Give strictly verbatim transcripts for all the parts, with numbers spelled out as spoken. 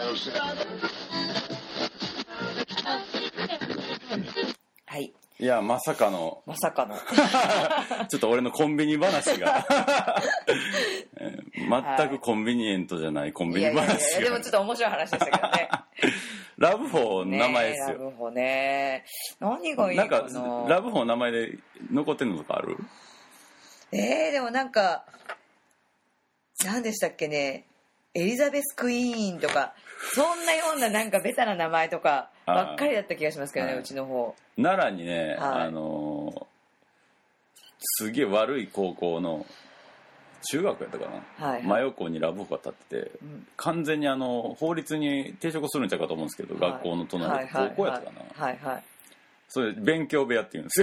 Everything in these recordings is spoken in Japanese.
はい。 いやまさかのまさかのちょっと俺のコンビニ話が全くコンビニエントじゃないコンビニ話が、 いやいやいやでもちょっと面白い話でしたけどねラブホーの名前ですよ、 ね、ラブホね何がいいかな。 なんかラブホーの名前で残ってんのとかある？ えー、でもなんか何でしたっけね、エリザベスクイーンとかそんなようななんかベタな名前とかばっかりだった気がしますけどね、うちの方。 奈良にね、 はい、 あのー、すげえ悪い高校の中学やったかな、はいはい、真横にラブホが建ってて、うん、完全にあの法律に抵触するんちゃうかと思うんですけど、はい、学校の隣で高校やったかな、 はいはいはい、 それ勉強部屋って言うんですよ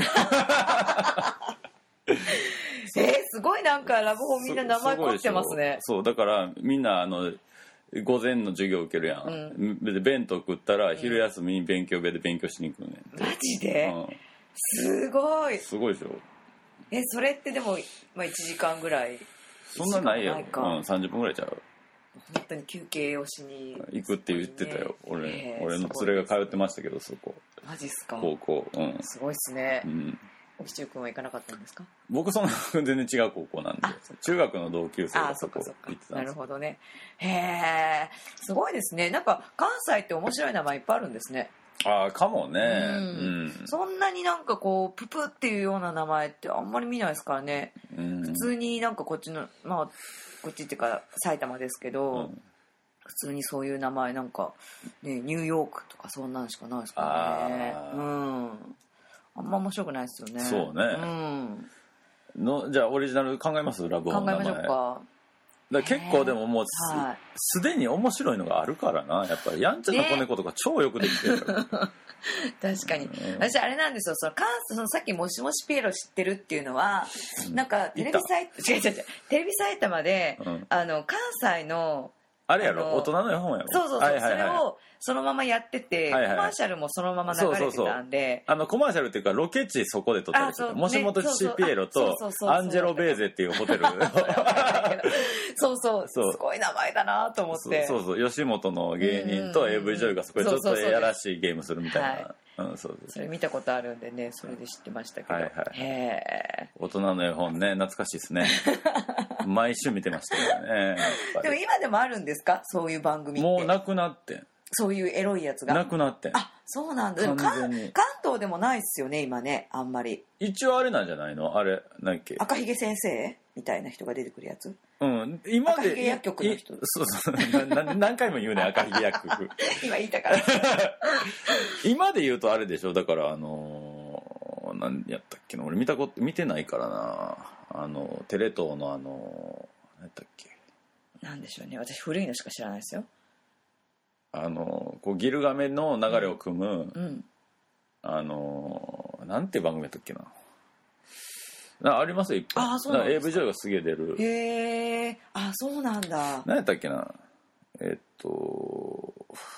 えー、すごいなんかラブホみんな名前凝ってますね。 そうだからみんなあの午前の授業受けるやん、うん、で弁当食ったら昼休みに勉強部屋で勉強しに行くのね、 うん、マジで、うん、すごいすごいでしょ。 えそれってでも、まあ、いちじかんぐらいそんなないやろ、うん、さんじゅっぷんぐらいちゃう。 本当に休憩をしに行くって言ってたよ、ね、俺, 俺の連れが通ってましたけど、そこマジっすか。 高校、うん、 すごいっすね、うん。沖中君は行かなかったんですか？ 僕そんな全然違う高校なんで、中学の同級生がそこ行ってたんです。 なるほどね。へえ、すごいですね。なんか関西って面白い名前いっぱいあるんですね。 ああかもね、うんうん、そんなになんかこうププっていうような名前ってあんまり見ないですからね、うん、普通になんかこっちのまあこっちっていうか埼玉ですけど、うん、普通にそういう名前なんか、ね、ニューヨークとかそんなんしかないですからね。あ、うん、あんま面白くないですよね。 そうね、うん、のじゃあオリジナル考えます？ラブホの名前考えましょうか。 だ結構でももう す,、はい、すでに面白いのがあるからな。やっぱりやんちゃな子猫とか超よくできてる、ね、 確かに、うん、私あれなんですよ、その関そのさっきもしもしピエロ知ってるっていうのは、うん、なんかテレビサイ違う違う違うテレビ埼玉で、うん、あの関西のあれやろ、大人の絵本やろ。 そうそうそう、はいはいはい、それをそのままやってて、はいはい、コマーシャルもそのまま流れてたんで、そうそうそう、 あのコマーシャルっていうかロケ地そこで撮ったりして、もしもとしピエロとアンジェロベーゼっていうホテルそうそうそう、すごい名前だなと思って、 そうそう吉本の芸人と エーブイ 女優がそこでちょっとやらしいゲームするみたいな、はい、うん、そうそう、 それ見たことあるんでね、それで知ってましたけど、はいはい、へ大人の絵本ね、懐かしいですね毎週見てましたよね。 でも今でもあるんですか、そういう番組って？ もうなくなってん、 そういうエロいやつがなくなってん。 あ、そうなんだ。でも関東でもないっすよね今ね、あんまり。 一応あれなんじゃないの、あれ何っけ、 赤ひげ先生みたいな人が出てくるやつ。 うん、今で赤ひげ薬局の人。 そうそうな何回も言うね赤ひげ薬局今言いたから今で言うとあれでしょ、だからあのー、何やったっけな、俺見たこと見てないからな、あのテレ東のあの何やったっけ、 なんでしょうね、私古いのしか知らないですよ。 あのこうギルガメの流れを組む、うんうん、あのなんていう番組やったっけな、なありますよいっぱい。あ、そうなんですか。 エーブイ 女優がすげえ出る。 へえ、あ、そうなんだ。 何やったっけな、えっと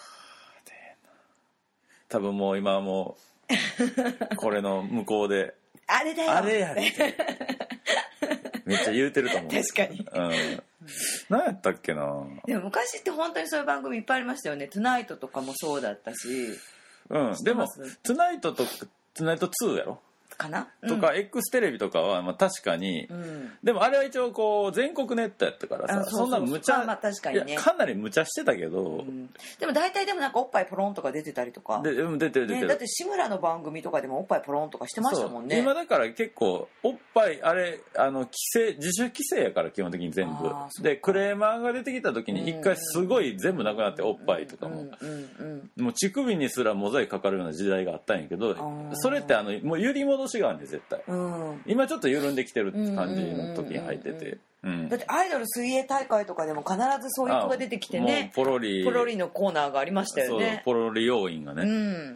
多分もう今はもうこれの向こうであれだよあれやれめっちゃ言うてると思う。 確かに、 うん、何やったっけな。 でも昔って本当にそういう番組いっぱいありましたよね。トゥナイトとかもそうだったし、 うん、でもトゥナイトとトゥナイトツーやろかな、うん、とか X テレビとかはまあ確かに、うん、でもあれは一応こう全国ネットやったからさ、そんな無茶、まあ、まあ確かにね、かなり無茶してたけど、うん、 でも大体でもなんかおっぱいポロンとか出てたりとかで、うん、出てる出てる、 ね、だって志村の番組とかでもおっぱいポロンとかしてましたもんね。 今だから結構おっぱいあれあの規制自主規制やから基本的に全部で、クレーマーが出てきた時に一回すごい全部なくなって、おっぱいとかも、うんうんうん、もう乳首にすらモザイクかかるような時代があったんやけど、それってあのもう揺り戻しがあるんで絶対、うん、今ちょっと緩んできてるって感じの時に入ってて、うん、 だってアイドル水泳大会とかでも必ずそういう子が出てきてね、 ポロリポロリのコーナーがありましたよね。 そう、ポロリ要員がね、うん、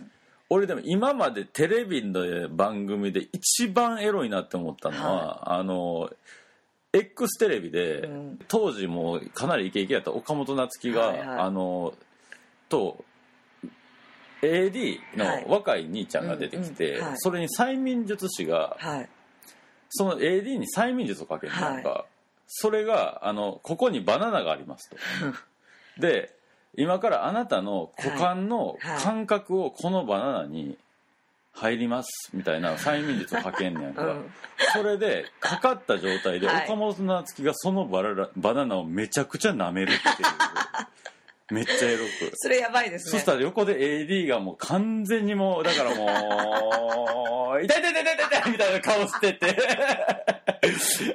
俺でも今までテレビの番組で一番エロいなって思ったのは、はい、あの X テレビで、うん、当時もかなりイケイケやった岡本夏樹が、はいはい、あのとエーディー の若い兄ちゃんが出てきて、はいうんうんはい、それに催眠術師が、はい、その エーディー に催眠術をかけるのが、はい、それがあのここにバナナがありますとで今からあなたの股間の感覚をこのバナナに入りますみたいな催眠術をかけんねやんか、うん、それでかかった状態で岡本夏樹がそのバラバナナをめちゃくちゃ舐めるっていうめっちゃエロくそれやばいですね。 そしたら横で エーディー がもう完全にもうだからもう痛い痛い痛い痛い痛いみたいな顔しててす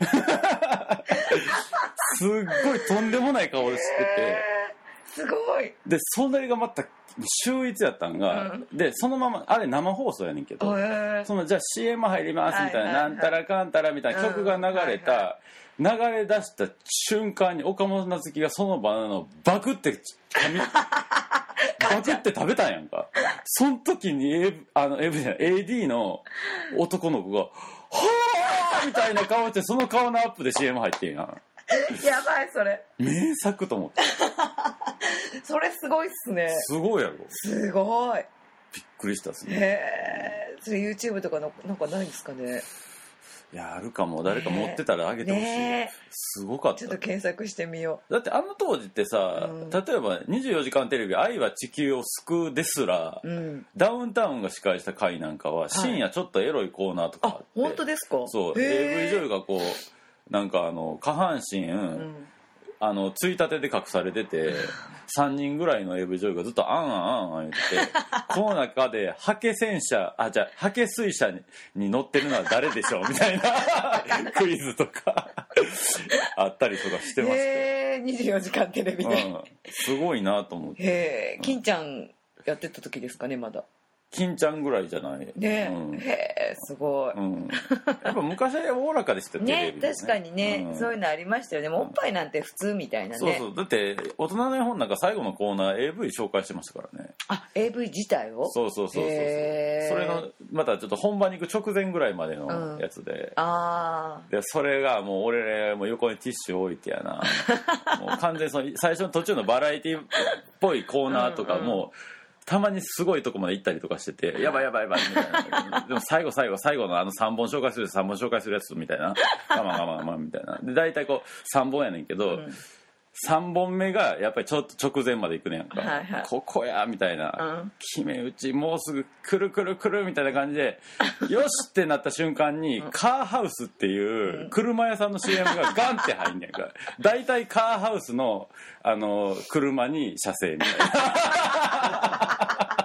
っごいとんでもない顔してて、 すごい。 でそれがまた秀逸やったんが、うん、でそのままあれ生放送やねんけど、そのじゃあ シーエム 入りますみたいな、はいはいはい、なんたらかんたらみたいな曲が流れた、うんはいはい、流れ出した瞬間に岡本夏樹がそのバナナをバクって噛みバクって食べたんやんか。その時に A, あの エーディー の男の子がはぁーみたいな顔して、その顔のアップで シーエム 入ってんやん。 やばいそれ。 名作と思って。 それすごいっすね。 すごいやろ。 すごい。 びっくりしたっすね。 へえ。それ YouTube とかのなんかないんですかね。 いやあるかも。誰か持ってたらあげてほしい、ね、すごかった。 ちょっと検索してみよう。だってあの当時ってさ、うん、例えばにじゅうよじかんテレビ愛は地球を救うですら、うん、ダウンタウンが司会した回なんかは深夜ちょっとエロいコーナーとかあって、 はい、あ本当ですか。 そう エーブイ 女優がこうなんかあの下半身、うん、あのついたてで隠されててさんにんぐらいの エーブイ 女優がずっとあんあんあんあん言ってこの中でハケ戦車あじゃあハケ水車 に, に乗ってるのは誰でしょうみたいなクイズとかあったりとかしてました。 へえ。にじゅうよじかんテレビで、うん、 すごいなと思って。 へえ。金ちゃんやってた時ですかね。まだ金ちゃんぐらいじゃないね、うん、へえすごい、うん、 やっぱ昔はおおらかでしたよね。ね確かにね、うん、そういうのありましたよね。もうおっぱいなんて普通みたいなね。 そうそう。だって大人の絵本なんか最後のコーナー エーブイ 紹介してましたからね。 あ エーブイ 自体を。 そうそうそうそうそう。それのまたちょっと本番に行く直前ぐらいまでのやつで、うん、あでそれがもう俺も横にティッシュ置いてやなもう完全にその最初の途中のバラエティっぽいコーナーとかも、うんうん、たまにすごいとこまで行ったりとかしててやばいやばいやばいみたいなでも最後最後最後のあのさんぼん紹介するさんぼん紹介するやつみたいな我慢我慢我慢みたいなで大体こうさんぼんやねんけど、うん、さんぼんめがやっぱりちょっと直前まで行くねんか、はいはい、ここやみたいな、うん、決め打ちもうすぐくるくるくるみたいな感じでよしってなった瞬間に、うん、カーハウスっていう車屋さんの シーエム がガンって入んねんか大体カーハウスのあの車に車線みたいな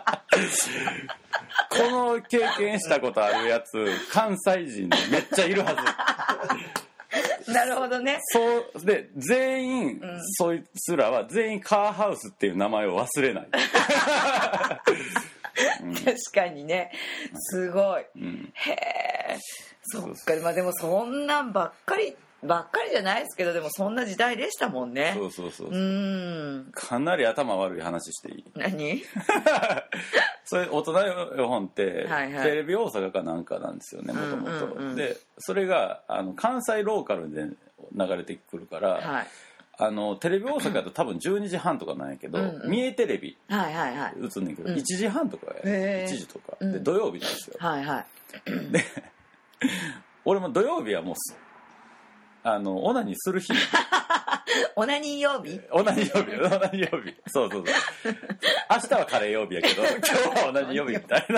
この経験したことあるやつ関西人でめっちゃいるはずなるほどね。 そうで全員、うん、そいつらは全員カーハウスっていう名前を忘れない、 うん、確かにねすごい、うん、へえそっか。まあでもそんなんばっかりばっかりじゃないですけどでもそんな時代でしたもんね。 そうそうそうそう。 うんかなり頭悪い話していい？ 何それ大人絵本って、はいはい、テレビ大阪かなんかなんですよねもともと。でそれがあの関西ローカルで流れてくるから、はい、あのテレビ大阪だと多分じゅうにじはんとかなんやけどうん、うん、三重テレビ、はいはいはい、映んねんけど、うん、いちじはんとかやいちじとか、うん、で土曜日なんですよ、はいはい、で俺も土曜日はもうあのオナニーする日オナニー曜日オナニー曜日オナニー曜日そうそうそう明日はカレー曜日やけど今日はオナニー曜日みたいな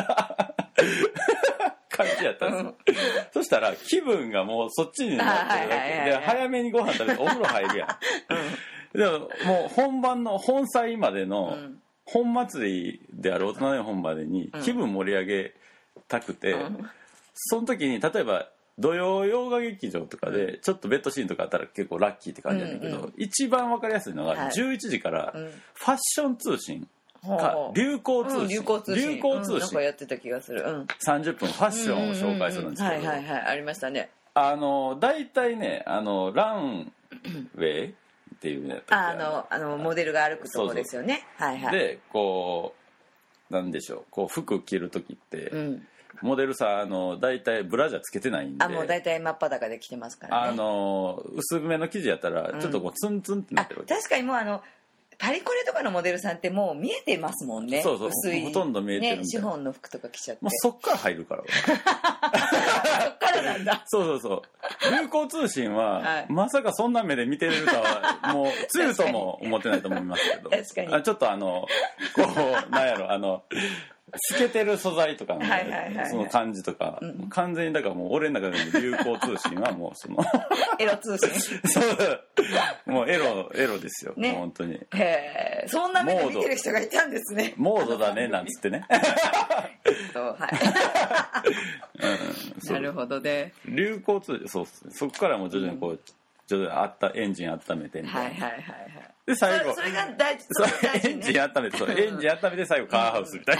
感じやったんですよ、うん、そしたら気分がもうそっちになってるだけで早めにご飯食べてお風呂入るやん、うん、でももう本番の本祭までの、うん、本祭りである大人の本までに気分盛り上げたくて、うん、その時に例えば土曜洋画劇場とかでちょっとベッドシーンとかあったら結構ラッキーって感じなんだけど、うんうん、一番わかりやすいのがじゅういちじからファッション通信か流行通信、うん、流行通信、流行通信、うん、なんかやってた気がする、うん、 さんじゅっぷんファッションを紹介するんですけど、 はいはいはいありましたね。 あの大体ねあのランウェイっていうねあのあのモデルが歩くとこですよね。そうそうはいはい、 でこうなんでしょうこう服着る時って、うんモデルさんあの大体ブラジャーつけてないんであもう大体真っ裸で着てますからね。 あの薄めの生地やったらちょっとこうツンツンってなってるわけ、 うん、確かにもうあのパリコレとかのモデルさんってもう見えてますもんね。 そうそう、 薄いほとんど見えてるみたいな、 ね、シフォンの服とか着ちゃって。 もうそっから入るからそっからなんだ。 そうそうそう。流行通信は、はい、まさかそんな目で見てるとはもうつゆとも思ってないと思いますけど。 確かに。 あちょっとあのこうなんやろあの透けてる素材とかの、ね、はいはいはいはい、その感じとか、うん、完全にだからもう俺の中での流行通信はもうそのエロ通信そうもうエロエロですよ、ね、もう本当に。 へえ、そんな目で見てる人がいたんですね。 モードだねなんつってねそうはい、うん、なるほどね。 流行通信、そうっすね。そこからもう徐々にこう、うん、徐々にあったエンジン温めてみたいな。 はいはいはいはい。 で最後そ, それが大事。 そう大事、ね、エンジン温めて、そうエンジン温めて最後カーハウスみたいな。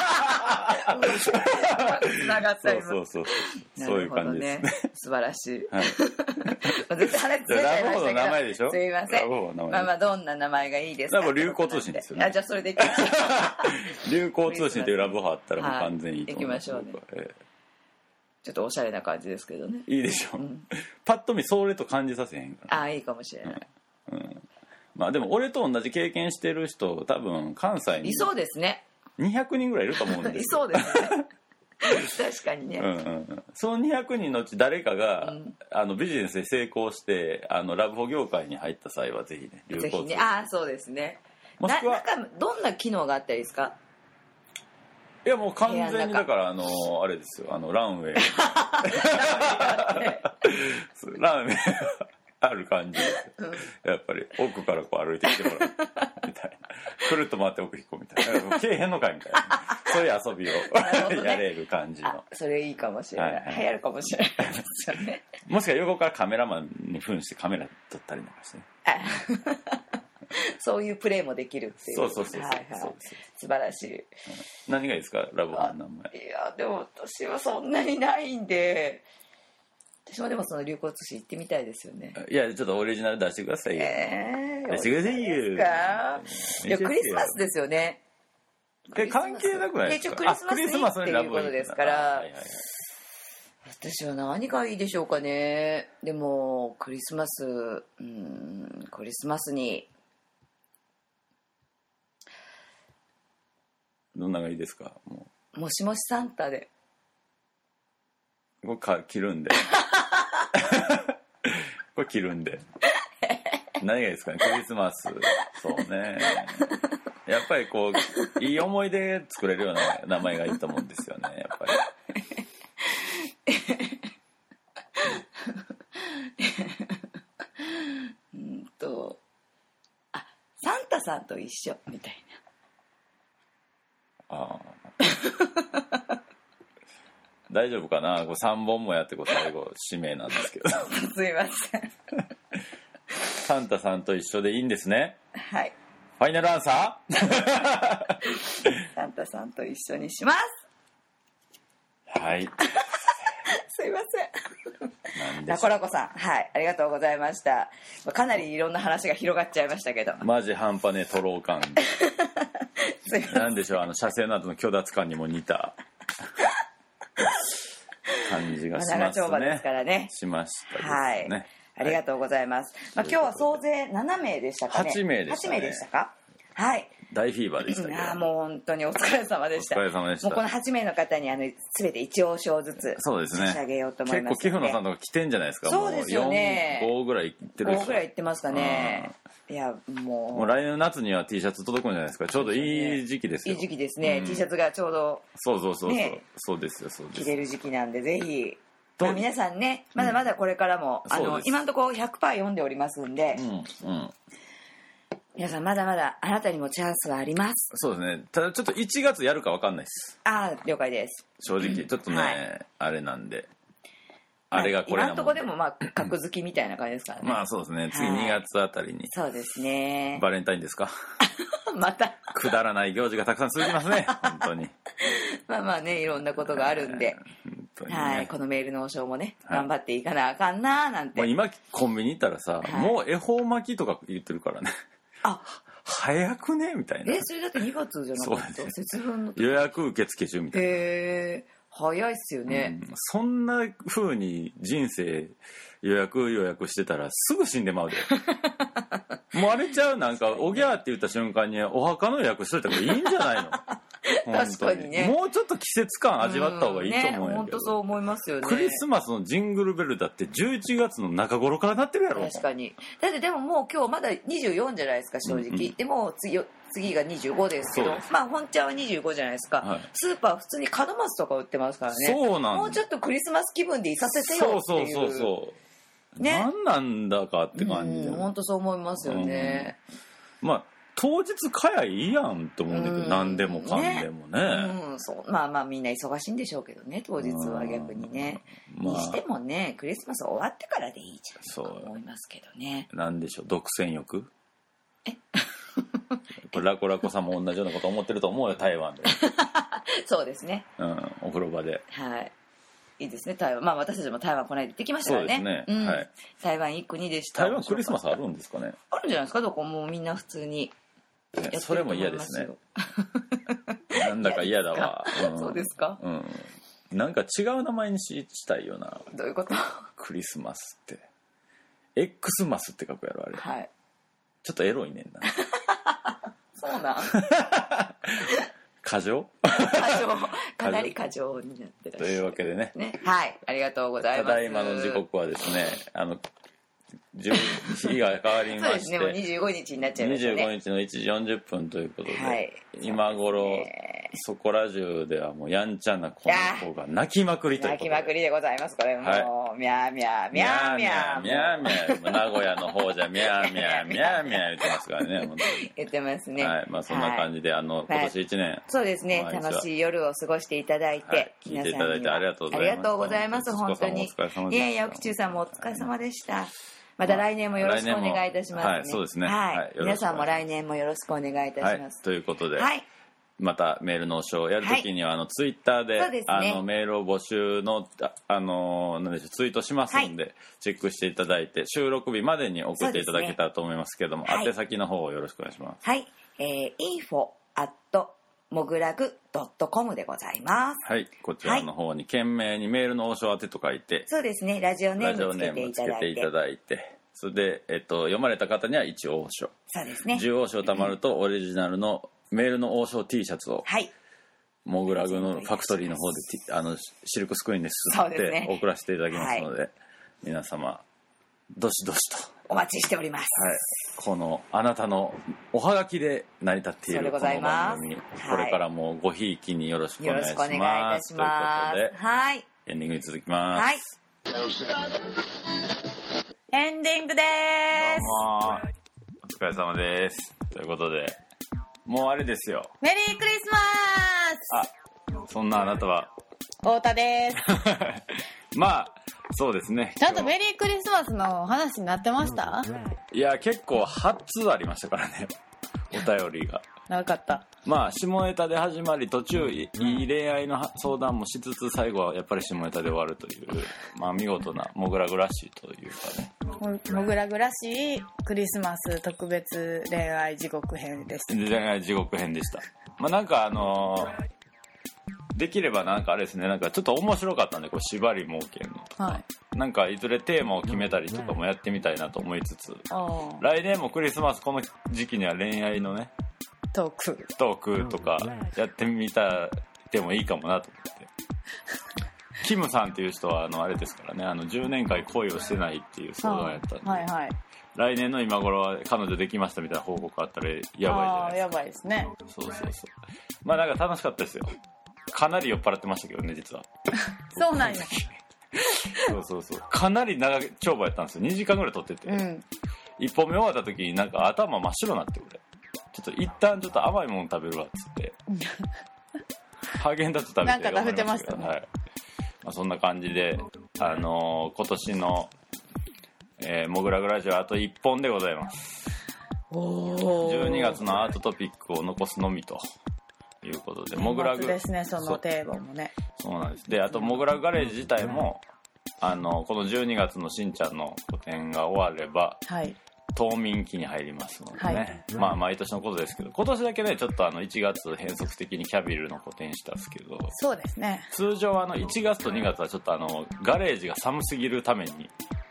つながったりも。 そうそうそうそういう感じですね。 素晴らしい。はい、絶対話ついちゃいましたけど。ラブホの名前でしょ。すみません。まあまあどんな名前がいいですか。 多分流行通信ですよね。 あじゃあそれでいきましょう。流行通信というラブホあったらもう完全にいいと思います。 はい、行きましょうね。えーちょっとおしゃれな感じですけどね。 いいでしょう、うん、パッと見それと感じさせへんから。 ああいいかもしれない、 うんうん、まあでも俺と同じ経験してる人多分関西にいそうですね。 にひゃくにんぐらいいると思うんですよ。 いそうですね確かにね、 うんうん、そのにひゃくにんのうち誰かが、うん、あのビジネスで成功してあのラブホ業界に入った際はぜひね流行通信、 ね、ああそうですね。もしくはななんかどんな機能があったらいいですか。 いやもう完全にだからあのあれですよ、あのランウェイランウェイある感じです、うん、やっぱり奥からこう歩いてきてもらうみたいな、くるっと回って奥引っ込むみたいな、けえへんのかいみたいな、そういう遊びを、ね、やれる感じの。 それいいかもしれない、はいはい、流行るかもしれないですよね。 もしくは横からカメラマンに扮してカメラ撮ったりなんかしてねそういうプレーもできるっていう。 そうそうそうそう、はいはい、 そうです素晴らしい。 何がいいですかラブホの名前。 いやでも私はそんなにないんで、私もでもその流行通信行ってみたいですよね。 いやちょっとオリジナル出してくださいよ、 えー、 出してくださいよ。 いやクリスマスですよね。 え関係なくないですか。 クリスマスにっていうことですから、はいはいはい、私は何がいいでしょうかね。でもクリスマス、うーんクリスマスにどんなのがいいですか。もうもしもしサンタでこれか着るんでこれ着るんで何がいいですかね。クリスマスそうね、やっぱりこういい思い出作れるような名前がいいと思うんですよねやっぱりうんとあサンタさんと一緒みたいな。 ああ大丈夫かな。これさんぼんもやってこう最後指名なんですけどすいませんサンタさんと一緒でいいんですね。 はい、 ファイナルアンサーサンタさんと一緒にします。 はいすいませんラコラコさん、はいありがとうございました。かなりいろんな話が広がっちゃいましたけど、 マジ半端ねトロー感なんでしょう、あの射精などの虚脱感にも似た感じがしますね。 長丁場ですからね。 しましたですね。 はい。ありがとうございます。まあ、今日は総勢ななめいでしたかね。 はちめいでしたね。 はちめいでしたか。はい。 大フィーバーでしたけど。 あもう本当にお疲れ様でした。 お疲れ様でした。 もうこのはちめいの方にあの全て一応賞ずつそうですね。 差し上げようと思います。 結構寄付のさんとか来てんじゃないですか。 そうですよね。 よん、ごぐらいいってる。 ごぐらいいってますかね。いやもう。 もう来年の夏には T シャツ届くんじゃないですか。ちょうどいい時期ですよ。 いい時期ですね。うん、T シャツがちょうど。 そうそうそうそう。ね、そうですよそうです。 着れる時期なんでぜひ。まあ、皆さんねまだまだこれからも、うん、あの今のところ ひゃくパーセント 読んでおりますんで、うんうん、皆さんまだまだあなたにもチャンスはあります。 そうですね。ただちょっといちがつやるか分かんないです。 ああ了解です。 正直ちょっとね、はい、あれなんであれがこれなもんで、 今のところでもまあ格付きみたいな感じですからね。 まあそうですね。次にがつあたりに、はい、 そうですね。 バレンタインですかまたくだらない行事がたくさん続きますね本当にまあまあねいろんなことがあるんで、本当にね、はい、このメールの応召もね、はい、頑張っていかなあかんななんて。 もう今コンビニ行ったらさ、はい、もう恵方巻きとか言ってるからねあ早くねみたいな。 えそれだってにがつじゃなかった、ね、節分の予約受付中みたいな。 へえ早いっすよね、 うん、そんな風に人生予約予約してたらすぐ死んでまうでもうあれちゃう、なんかおぎゃーって言った瞬間にお墓の予約しといた方がいいんじゃないの確かにね、 もうちょっと季節感味わった方がいいと思うんやけど、 ね、本当そう思いますよね。 クリスマスのジングルベルだってじゅういちがつの中頃からなってるやろ。 確かに。だってでももう今日まだにじゅうよんじゃないですか正直、うんうん、でも次次がにじゅうごですけど、まあ本茶はにじゅうごじゃないですか、はい、スーパー普通に門松とか売ってますからね。 そうなん、 もうちょっとクリスマス気分でいさせてよっていう。 そうそうそうそう、ね、何なんだかって感じで、 本当そう思いますよね、 うん、まあ当日買やいいやんと思うんだけど、うん、何でもかんでもね、 うん、そうまあまあみんな忙しいんでしょうけどね当日は逆にね、まあ、にしてもねクリスマス終わってからでいいじゃんと思いますけどね。 なんでしょう、独占欲えこれラコラコさんも同じようなこと思ってると思うよ台湾でそうですね、 うん、お風呂場で、 はいいいですね台湾。まあ私たちも台湾この間行ってきましたからね。 そうですね、 うんはい、 台湾いっ国でした。 台湾クリスマスあるんですかね。 あるんじゃないですか。どこもみんな普通にやってると思いますよ。それも嫌ですねなんだか嫌だわ、 うん、そうですか、 うん、なんか違う名前にしたいよな。 どういうこと？ クリスマスって X マスって書くやろあれ、 はい、 ちょっとエロいねんなそうなん過剰過剰かなり過剰になってるというわけで ね, ねはいありがとうございます。 ただいまの時刻はですねあの日が変わりましてそうですねもうにじゅうごにちになっちゃいましたね。 にじゅうごにちのいちじよんじゅっぷんということで、 はい、 今頃そこら中ではもうやんちゃな子の子が泣きまくりということで泣きまくりでございます。これもう、はい、ミャーミャーミャーミャーミャーミャー名古屋の方じゃミャーミャーミャーミャー言ってますからね本当に言ってますね。 はい、まあそんな感じで、はい、あの今年いちねん、はい、 そうですね楽しい夜を過ごしていただいて、はい、 聞いていただいてありがとうございます。 ありがとうございます本当に。いやいや奥中さんもお疲れ様でした。また来年もよろしくお願いいたしますね。 はい、そうですね。 はい、皆さんも来年もよろしくお願いいたします。 はい、ということで、 はい、 またメールのショーをやるときには、はい、あのツイッターで、 そうですね、 あのメールを募集のあ、あのなんでしょうツイートしますので、はい、チェックしていただいて収録日までに送っていただけたらと思いますけども、ね、宛先の方をよろしくお願いします。 はい、えー、インフォ アット モグラグ ドットコム でございます。 はい、こちらの方に懸命にメールの応召宛てと書いて、 そうですねラジオネームつけていただいて、 ラジオネームつけていただいてそれで、えっと、読まれた方には一応王将、 そうですね、 じゅう王将たまるとオリジナルのメールの王将 T シャツを、 はい、 モグラグのファクトリーの方であのシルクスクリーンで吸って送らせていただきますので、はい、皆様どしどしとお待ちしております。 はい、このあなたのおはがきで成り立っているこの番組、これからもごひいきによろしくお願いします。 よろしくお願いいたします。ということで、はい、 エンディングに続きます。 はい、エンディングでーす。 どうもお疲れ様です。ということでもうあれですよ、 メリークリスマス。 あ、そんなあなたは太田ですまあそうですね、 ちゃんとメリークリスマスの話になってました？ いや結構はっつありましたからねお便りが長かった。 まあ下ネタで始まり途中いい恋愛の相談もしつつ最後はやっぱり下ネタで終わるというまあ見事なモグラグらしいというかね、モグラグらしいクリスマス特別恋愛地獄編でした。 恋愛地獄編でした。まあなんかあのー、できればなんかあれですね、なんかちょっと面白かったんでこう縛り設けるのとか、はい、なんかいずれテーマを決めたりとかもやってみたいなと思いつつ、来年もクリスマスこの時期には恋愛のねトークトークとかやってみたでもいいかもなと思ってキムさんっていう人はあのあれですからね、あのじゅうねんかん恋をしてないっていう相談やったんで、 はいはい、 来年の今頃は彼女できましたみたいな報告あったらやばいじゃないですか。 やばいですね。 そうそうそう、まあなんか楽しかったですよ。かなり酔っ払ってましたけどね実はそうなんやそうそうそう、かなり長丁場やったんですよ。にじかんぐらい撮ってて、うん、いっぽんめ終わった時になんか頭真っ白になってくれ、ちょっと一旦ちょっと甘いもの食べるわっつってハーゲンダッツ食べてなんか食べてましたね、 はい、まあ、そんな感じで、あのー、今年の、えー、モグラグラジオあといっぽんでございます。 おじゅうにがつのアートトピックを残すのみということで、モグラグですね、そのテーマもね。 そうなんです。で、あとモグラグガレージ自体もあのこのじゅうにがつのしんちゃんの個展が終われば、はい、冬眠期に入りますのでね、はい、まあ毎年のことですけど、今年だけねちょっとあのいちがつ変則的にキャビルの個展したんですけど、 そうですね、 通常あのいちがつとにがつはちょっとあのガレージが寒すぎるために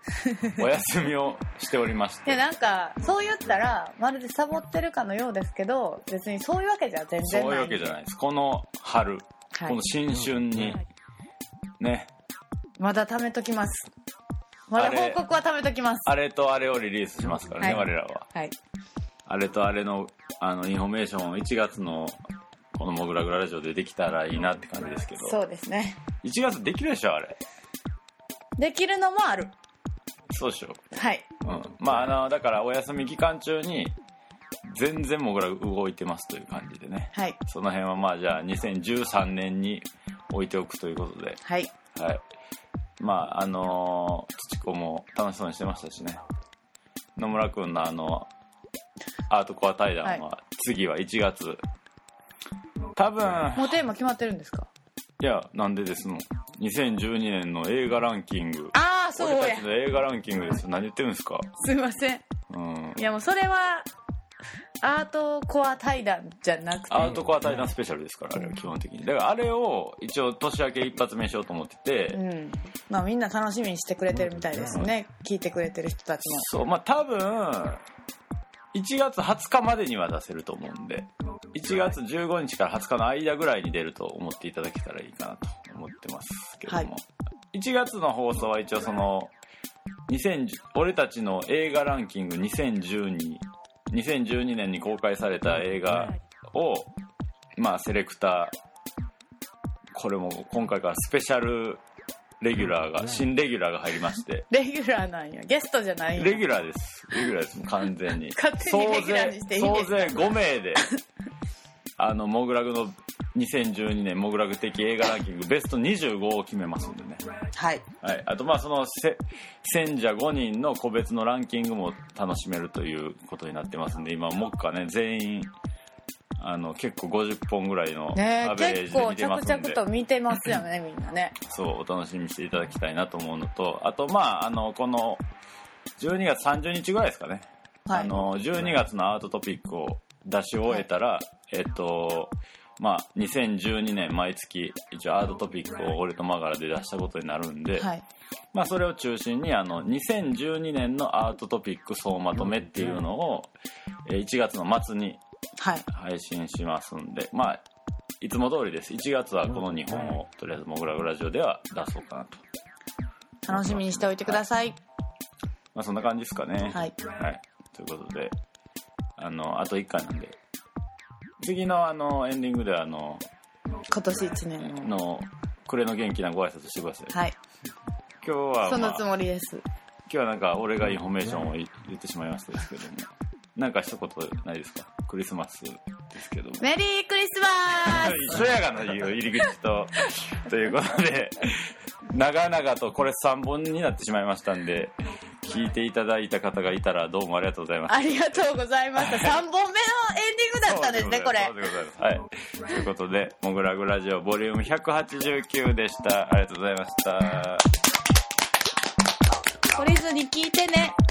お休みをしておりまして。 いやなんかそう言ったらまるでサボってるかのようですけど、別にそういうわけじゃ全然ない。 そういうわけじゃないです。この春、はい、この新春に、うん、ね、 まだ貯めときます。まだ報告は貯めときます。 あれとあれをリリースしますからね、はい、我らは、 はい、 あれとあれの、あのインフォメーションをいちがつのこのモグラグララジオでできたらいいなって感じですけど。 そうですね。 いちがつできるでしょ、あれ。 できるのもある。 そうでしょ。 はい、 うん、まああのだからお休み期間中に全然モグラ動いてますという感じでね、 はい、 その辺はまあじゃあにせんじゅうさんねんに置いておくということで、 はい、 はい、まああの土子も楽しそうにしてましたしね。野村くんのあのアートコア対談は次はいちがつ、はい、多分もうテーマ決まってるんですか？ いや、なんでですの、にせんじゅうにねんの映画ランキング。 ああ、そうや。 俺たちの映画ランキングですよ。何言ってるんですか？ すいません。うん。いやもうそれはアートコア対談じゃなくて、 アートコア対談スペシャルですから、あれは基本的に。だからあれを一応年明け一発目しようと思ってて、うん、 まあみんな楽しみにしてくれてるみたいですね、うん、聞いてくれてる人たちも。 そう、まあ多分いちがつはつかまでには出せると思うんで、いちがつじゅうごにちからはつかの間ぐらいに出ると思っていただけたらいいかなと思ってますけども、はい、いちがつの放送は一応そのにせんじゅう俺たちの映画ランキングにせんじゅうに にせんじゅうにねんに公開された映画をまあセレクター、これも今回からスペシャルレギュラーが、新レギュラーが入りまして。 レギュラーなんや、ゲストじゃないんや。 レギュラーです。レギュラーです、完全に。 勝手にレギュラーにしていいですか？ 総勢ごめいで、あの、モグラグのにせんじゅうにねんモグラグ的映画ランキングベストにじゅうごを決めますんでね。 はい。 はい。あと、まあ、そのせ、選者ごにんの個別のランキングも楽しめるということになってますんで、今、目下ね、全員、あの結構ごじゅっぽんぐらいのアベレージで見てますんで、 ね、結構着々と見てますよねみんなね。 そうお楽しみにしていただきたいなと思うのと、あとまああのこのじゅうにがつさんじゅうにちぐらいですかね、はい、あのじゅうにがつのアートトピックを出し終えたら、はい、えっとまあにせんじゅうにねん毎月一応アートトピックを俺とマガラで出したことになるんで、はい、まあそれを中心にあのにせんじゅうにねんのアートトピック総まとめっていうのをいちがつの末に配信しますんで、はい、まあいつも通りです。いちがつはこのにほんをとりあえずモグラグラジオでは出そうかなと。 楽しみにしておいてください。 まあそんな感じですかね。 はい、 はい、ということであのあといっかいなんで、次のあのエンディングではあの今年いちねんの暮れの元気なご挨拶してください。 はい。 今日は、まあ、 そのつもりです。 今日はなんか俺がインフォメーションを言ってしまいましたですけども、なんか一言ないですか？クリスマスですけども。 メリークリスマス。一緒やがな言う入り口とということで長々とこれさんぼんになってしまいましたんで、聞いていただいた方がいたらどうもありがとうございます。 ありがとうございました。さんぼんめのエンディングだったんですねこれ。 そうでございます。はい。ということでモグラグラジオボリュームひゃくはちじゅうきゅうでした。ありがとうございました。 懲りずに聞いてね。